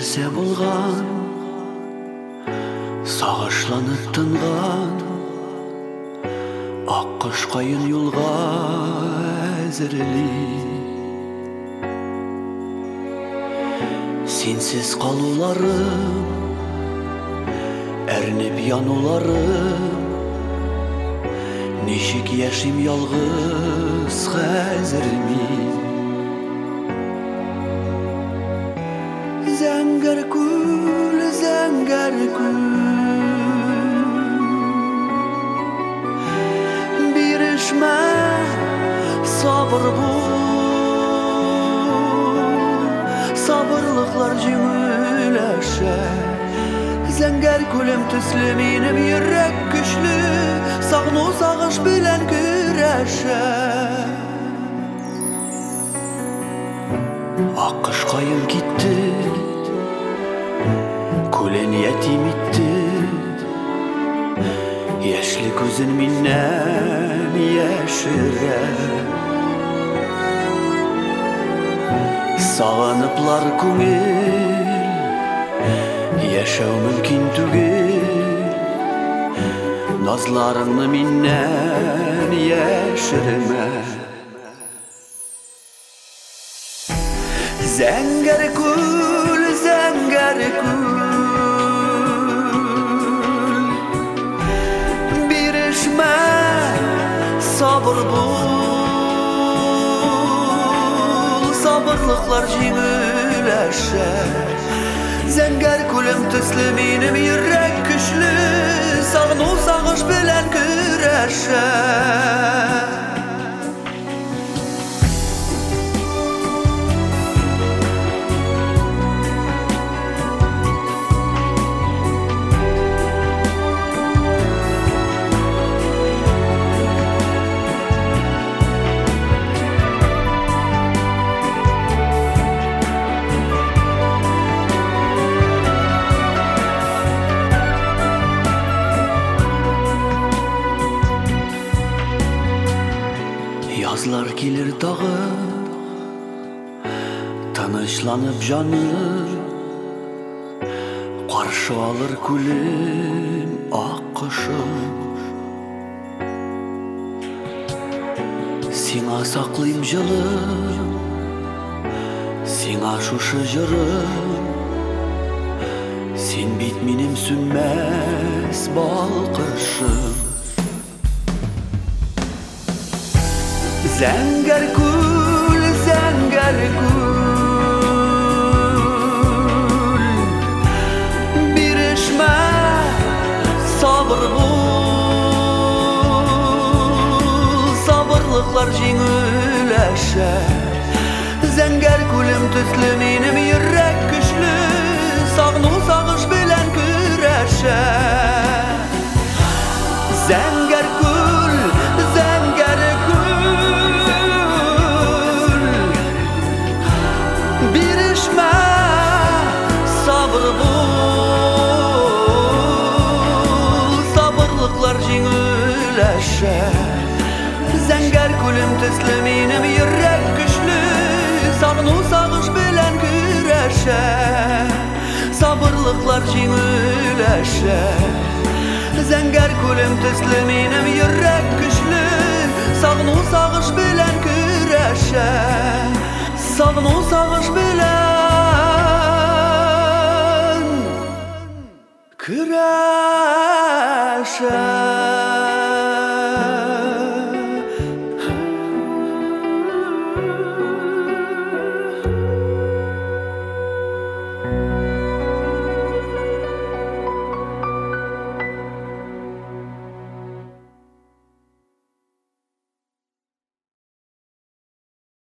нерсе болган, сагышланып тынган, ак кыш кайын юлга әзерли. Сенсиз калууларым, әрнеп януларым, ничек яшим ялгыз хәзер мин. Зәңгәр күл, бирешмә, сабыр бул, сабырлыклар җиңеләшә. Зәңгәр күлем төсле минем йөрәк көчле, сагыну сагыш белән көрәшә. Ак кыш кайын китте, күлен ятим итте, яшьли күзен миннән яшерә. Сагыныплар күңел, яшәү мөмкин түгел, назларыңны миннән яшермә. Зәңгәр күл, бирешмә, сабыр бул, сабырлыклар җиңеләшә. Зәңгәр күлем төсле минем йөрәк көчле, сагыну сагыш белән көрәшә. Yazlar gelir dağı, tanışlanıp canım, karşı alır kulüm ak kışım. Sina saklayım jılım, sina şuşu jırım, sen bit minim sünmez bal kışım. Zəngər kül, biрешmə, sabır bul, sabırlıqlar җиңеләшә. Zəngər күлем төсле минем йөрәк көчле, сагыну сагыш белән көрәшә. Zəngər күл, biрешmə, sabır bul, sabırlıqlar җиңеләшә. Zəngər күлем төсле минем йөрәк көчле, сагыну сагыш белән көрәшә. Sabırlıqlar җиңеләшә. Zəngər күлем төсле минем йөрәк көчле, сагыну сагыш белән көрәшә. Сагыну сагыш белән көрәшә.